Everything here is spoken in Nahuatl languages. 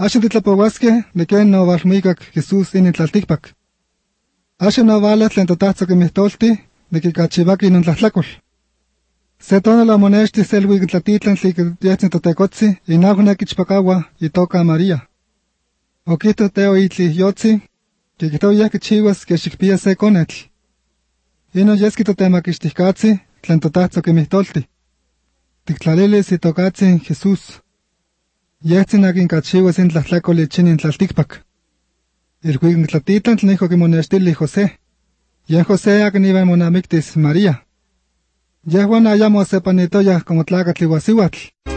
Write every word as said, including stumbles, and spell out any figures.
Axan titlapohuasque de ken novalmuicac Jesús in tlalticpac. Axan novala tlen totahtzo quimihtolti de kikachivaki in tlahtlacol. Se tono la monexti selwig tlatitlan tliquyetzin totecotzi inahuna kichpacawa itoka María. Oquito teo itli yotzi, kikitoya kichiwas que xikpia se conetl. Ino yeski totemakixtihkatzi tlen totahtzo quimihtolti. Tiktlaliliis itokatzi Jesús. Yetzin akin kachiwas in tlahtlacol ichin in tlalticpac. Ilhuic tlatitlan tlijo kimonextili José. Yen José akin iba monamictis María. Yehuan ayamo sepanitoya como tlacatl iuasiuatl.